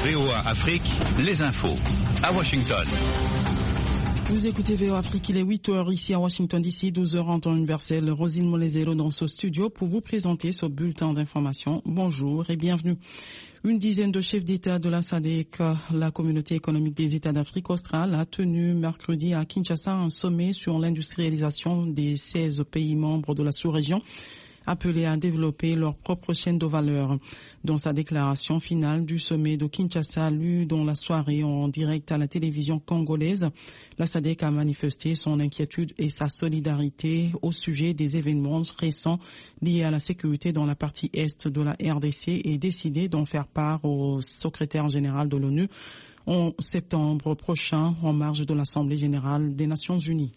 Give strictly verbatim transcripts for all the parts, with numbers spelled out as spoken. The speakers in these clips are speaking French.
V O A Afrique, les infos à Washington. Vous écoutez V O A Afrique, il est huit heures ici à Washington D C, douze heures en temps universel. Rosine Molezero dans ce studio pour vous présenter ce bulletin d'information. Bonjour et bienvenue. Une dizaine de chefs d'État de la S A D C, la communauté économique des États d'Afrique australe, a tenu mercredi à Kinshasa un sommet sur l'industrialisation des seize pays membres de la sous-région, appelés à développer leur propre chaîne de valeur. Dans sa déclaration finale du sommet de Kinshasa, lue dans la soirée en direct à la télévision congolaise, la S A D C a manifesté son inquiétude et sa solidarité au sujet des événements récents liés à la sécurité dans la partie est de la R D C et décidé d'en faire part au secrétaire général de l'ONU en septembre prochain en marge de l'Assemblée générale des Nations unies.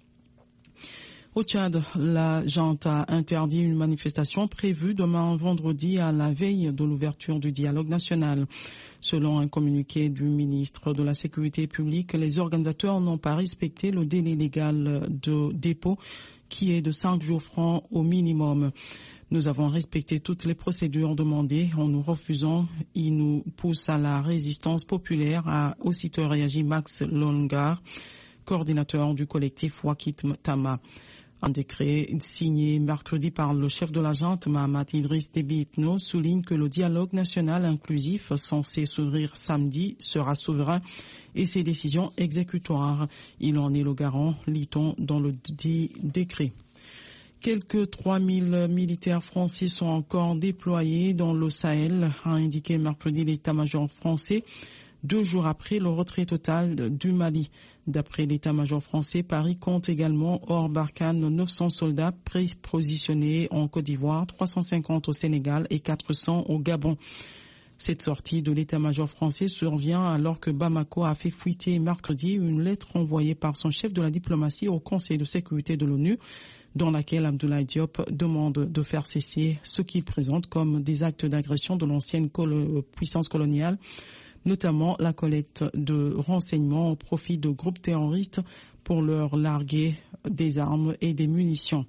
Au Tchad, la junte a interdit une manifestation prévue demain vendredi à la veille de l'ouverture du dialogue national. Selon un communiqué du ministre de la Sécurité publique, les organisateurs n'ont pas respecté le délai légal de dépôt qui est de cinq jours francs au minimum. Nous avons respecté toutes les procédures demandées en nous refusant. Il nous pousse à la résistance populaire, a aussitôt réagi Max Longar, coordinateur du collectif Wakit Tama. Un décret signé mercredi par le chef de la junte, Mahamat Idriss Déby Itno, souligne que le dialogue national inclusif censé s'ouvrir samedi sera souverain et ses décisions exécutoires. Il en est le garant, lit-on dans le dit décret. Quelques trois mille militaires français sont encore déployés dans le Sahel, a indiqué mercredi l'état-major français, deux jours après le retrait total du Mali. D'après l'état-major français, Paris compte également hors Barkhane neuf cents soldats prépositionnés en Côte d'Ivoire, trois cent cinquante au Sénégal et quatre cents au Gabon. Cette sortie de l'état-major français survient alors que Bamako a fait fuiter mercredi une lettre envoyée par son chef de la diplomatie au Conseil de sécurité de l'ONU, dans laquelle Abdoulaye Diop demande de faire cesser ce qu'il présente comme des actes d'agression de l'ancienne colo- puissance coloniale, notamment la collecte de renseignements au profit de groupes terroristes pour leur larguer des armes et des munitions.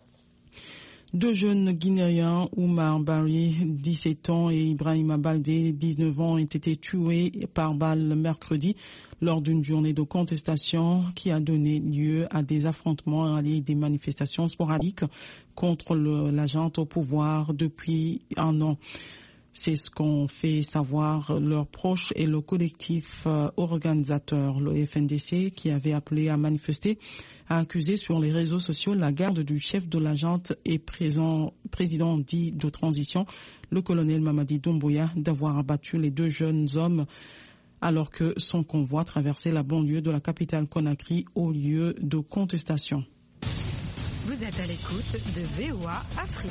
Deux jeunes Guinéens, Oumar Bari, dix-sept ans, et Ibrahima Baldé, dix-neuf ans, ont été tués par balle mercredi lors d'une journée de contestation qui a donné lieu à des affrontements et des manifestations sporadiques contre le, la junte au pouvoir depuis un an. C'est ce qu'ont fait savoir leurs proches et le collectif euh, organisateur, le F N D C, qui avait appelé à manifester, a accusé sur les réseaux sociaux la garde du chef de la junte et présent, président dit de transition, le colonel Mamadi Doumbouya, d'avoir abattu les deux jeunes hommes alors que son convoi traversait la banlieue de la capitale Conakry au lieu de contestation. Vous êtes à l'écoute de V O A Afrique.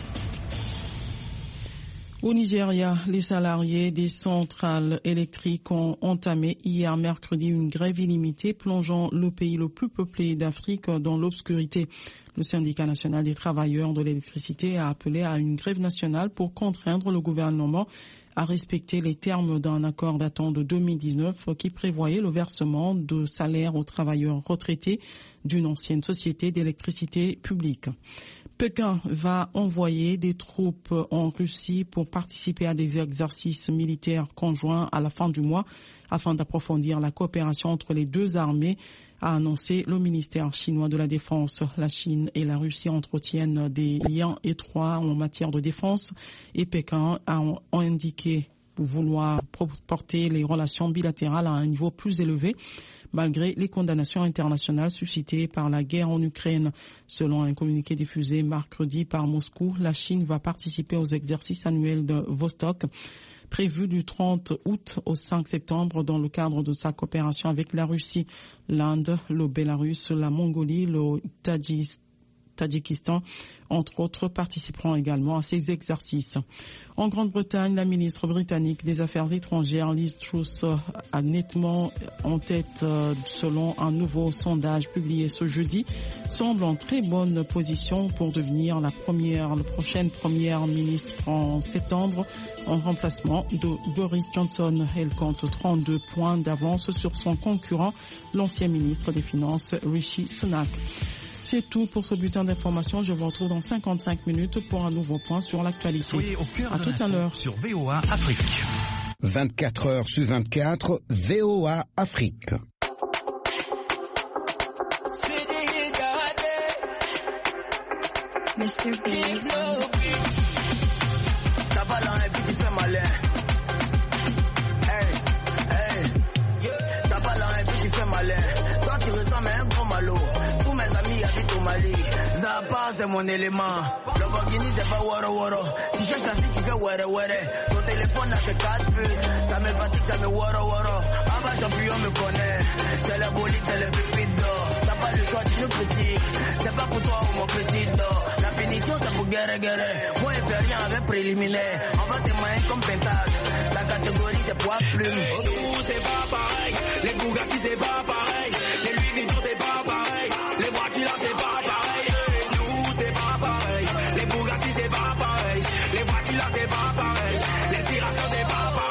Au Nigeria, les salariés des centrales électriques ont entamé hier mercredi une grève illimitée plongeant le pays le plus peuplé d'Afrique dans l'obscurité. Le syndicat national des travailleurs de l'électricité a appelé à une grève nationale pour contraindre le gouvernement à respecter les termes d'un accord datant de deux mille dix-neuf qui prévoyait le versement de salaires aux travailleurs retraités d'une ancienne société d'électricité publique. Pékin va envoyer des troupes en Russie pour participer à des exercices militaires conjoints à la fin du mois afin d'approfondir la coopération entre les deux armées, a annoncé le ministère chinois de la Défense. La Chine et la Russie entretiennent des liens étroits en matière de défense et Pékin a indiqué vouloir porter les relations bilatérales à un niveau plus élevé malgré les condamnations internationales suscitées par la guerre en Ukraine. Selon un communiqué diffusé mercredi par Moscou, la Chine va participer aux exercices annuels de Vostok prévu du trente août au cinq septembre dans le cadre de sa coopération avec la Russie, l'Inde, le Bélarus, la Mongolie, le Tadjikistan, Tadjikistan, entre autres, participeront également à ces exercices. En Grande-Bretagne, la ministre britannique des Affaires étrangères, Liz Truss, a nettement en tête, selon un nouveau sondage publié ce jeudi, semble en très bonne position pour devenir la première, la prochaine première ministre en septembre, en remplacement de Boris Johnson. Elle compte trente-deux points d'avance sur son concurrent, l'ancien ministre des Finances, Rishi Sunak. C'est tout pour ce bulletin d'information. Je vous retrouve dans cinquante-cinq minutes pour un nouveau point sur l'actualité. Soyez au cœur à de tout à l'heure sur V O A Afrique. vingt-quatre heures sur vingt-quatre, V O A Afrique. mister Big. T'as pas là et puis tu fais malin. Hey, hey. T'as pas là et puis tu fais malin. Toi tu ressembles à un gros malo. Tous mes amis habitent au Mali. Zappa c'est mon élément. Lamborghini c'est pas waro waro. Tu cherches la fille tu fais were were. Ton téléphone a ses quatre puces. Ça me fatigue, ça me waro waro. Ah bah champion me connaît. C'est la bolide, c'est le pépite d'or. T'as pas le choix, tu nous critiques. C'est pas pour toi ou mon petit d'or. La punition c'est pour guerre guerre. Moi il fait rien avec préliminaire. On va témoigner comme pentage. La catégorie c'est poids plume. Hey, nous c'est pas pareil. Les Bugatti c'est pas pareil. Les Louis Vuitton c'est pas pareil. Les voitures là c'est pas pareil. Hey, nous c'est pas pareil. Les Bugatti c'est pas pareil. Les voitures là c'est pas pareil. L'inspiration c'est pas pareil.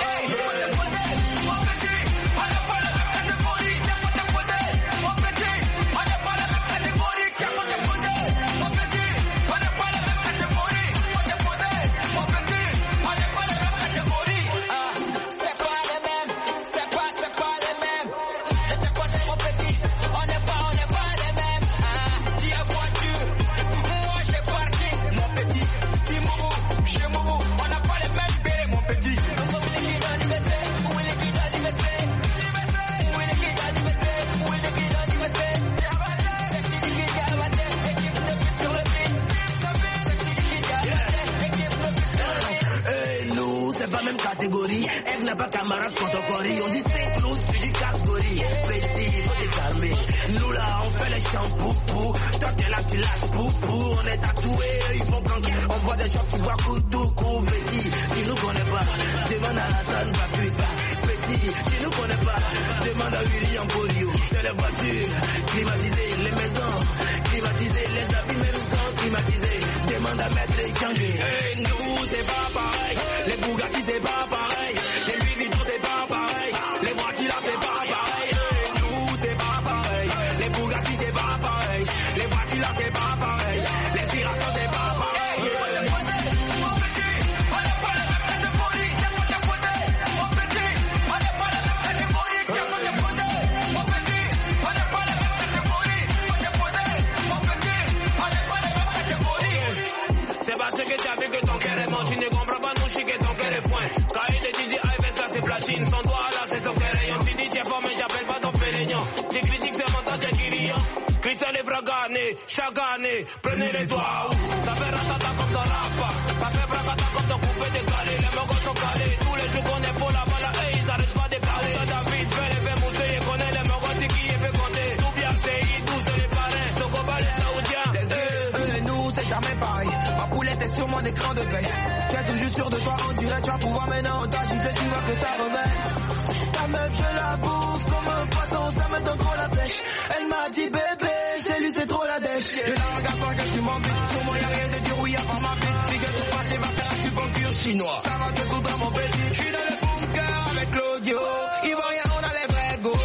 Elle n'a pas camarade contre Cori. On dit c'est nous, tu dis catégorie. Petit, faut te calmer. Nous là, on fait les shampoos. Toi t'es là, tu lâches poupou. On est tatoués, ils font quand on voit des gens, tu vois couteau, coup. Petit, tu nous connais pas. Demande à Hassan Bakusa. Petit, tu nous connais pas. Demande à William Polio. C'est les voitures climatisées, les maisons climatisées, les habits même sont climatisés. Demande à Maître Kangé. Hey, nous c'est pas pareil. Les Bugatti c'est pas pareil. Les Louis Vuitton c'est pas pareil. Les voitures là c'est pas pareil. Hey, nous c'est pas pareil. Les Bugatti c'est pas pareil. Les voitures là c'est pas pareil. L'inspiration c'est pas pareil. C'est parce que tu as vu que ton cœur est mort, tu ne comprends pas nous chier que ton cœur est foin. Quand il te dit Ives là c'est platine, son doigt là c'est son cœur. Tu dis tu es fort mais j'appelle pas ton pérignon. Tu critiques c'est mon temps, tu es guérillon. Cristal est fragané, chaque année, prenez les doigts. Ça fait ratata comme ton rap, ça fait fragata comme ton coupé décalé. Les mogos sont calés, tous les jours qu'on est pour la balle, hey, ils arrêtent pas de caler. David fait les faits mousser, il connaît les mogos, c'est qui il fait compter. Tout bien c'est, tous c'est les parrains, Sokoba les saoudiens. Les yeux, nous c'est jamais pareil. Ma poulette est sur mon écran de veille. Tu es toujours sûr de toi, on dirait tu vas pouvoir maintenant on t'a giflé, tu vois que ça remet. Ta meuf je la bouffe comme un poisson, ça me donne trop la pêche. Elle m'a dit bébé, c'est lui c'est trop la dèche. Je la regarde pas que tu m'en butes, sur moi y'a rien de dire oui à part ma bite. Si que tu passes, tu vas faire acupuncture chinois. Ça va te foutre mon petit. Je suis dans le bunker avec l'audio, il voit rien, on a les vrais go.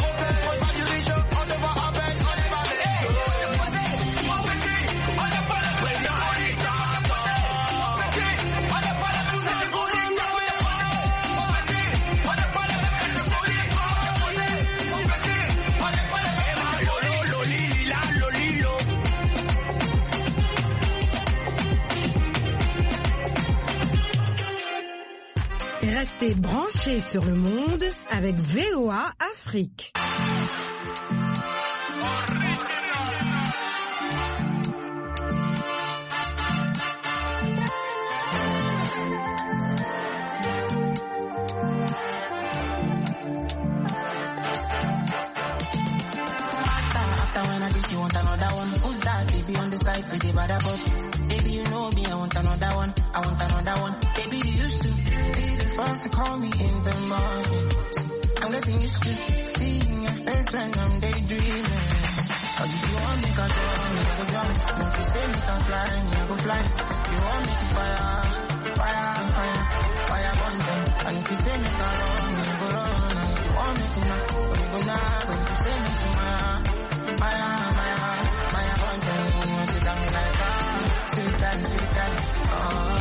Restez branchés sur le monde avec V O A Afrique. Baby, you know me, I want another one, I want another one. Baby, you used to be the first to call me in the morning. I'm getting used to seeing your face when I'm daydreaming. Cause if you want me, I go, me, I go jump. If you say me can fly, me, I go fly. You want me to fire,